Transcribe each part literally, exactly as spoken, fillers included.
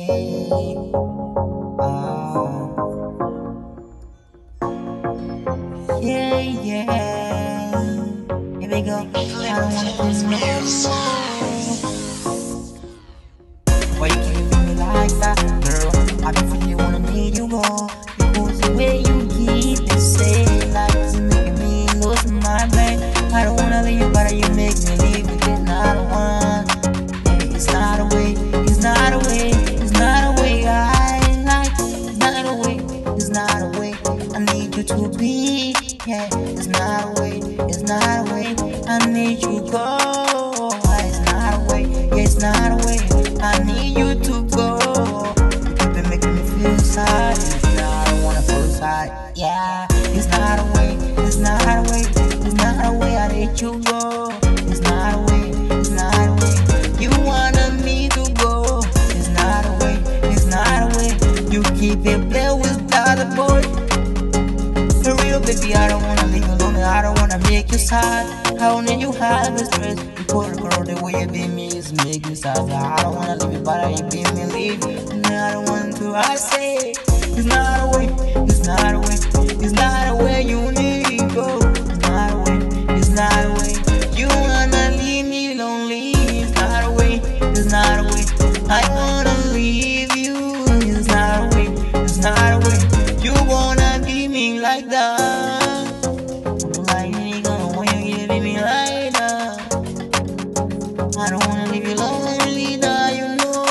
Yeah, yeah. Here we go. I don't wanna lose no more. Why you keep me like that, girl? I been feeling wanna need you more. Because the way you keep it saying like it's making me lose my brain. I don't wanna leave you, but you make me leave you. It's not a one. Yeah, it's not a way. It's not a way. It's not a way. I like. It's not a way. It's not a way. I need you to be. Yeah, it's not a way. It's not a way. I need you to go. It's not a way. Yeah, it's not a way. I need you to go. You keep it making me feel sad. Now I don't wanna fall aside. Yeah, it's not a way. It's not a way. It's not a way. I let you go. It's not a way. It's not a way. You wanted me to go. It's not a way. It's not a way. You keep it playing with the other boy. For real, baby, I don't wanna leave you lonely. I don't wanna make you sad. I wanna you have the stress. Because girl, the way you be me is make me sad. I don't wanna leave you, but I be me leave. And I don't want to. I say it's not a way. It's not a way. It's not a way you need to go. It's not a way. It's not a way. You wanna leave me lonely. It's not a way. It's not a way. I wanna leave you. It's not a way. It's not a way. You wanna leave me like that. Like nigga, when you giving me like that. I don't wanna leave you lonely, now you know.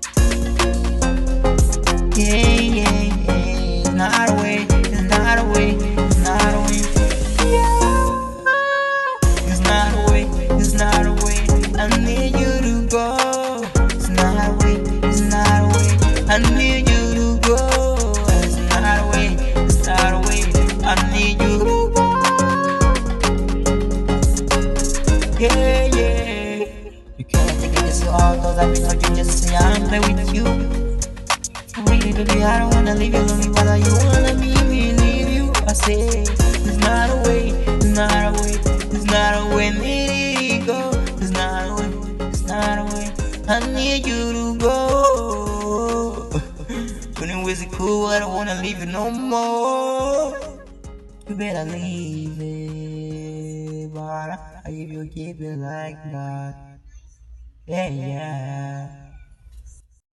Yeah, yeah, yeah. It's not a way, it's not a way, it's not a way. Yeah. It's not a way, it's not a way. I need you to go. It's not a way, it's not a way. I need you to go. It's not a way, it's not a way. I need you to go. Yeah, yeah. You can't take it easy, all those I've been touching just say I'm play with you. Really, baby, I don't wanna leave you lonely, but you wanna leave me, leave you. I say, it's not a way, it's not a way, it's not a way, need to go. It's not a way, it's not a way, I need you to go. Anyways, it's cool, I don't wanna leave you no more. You better leave it, but if you keep it like that, yeah, yeah.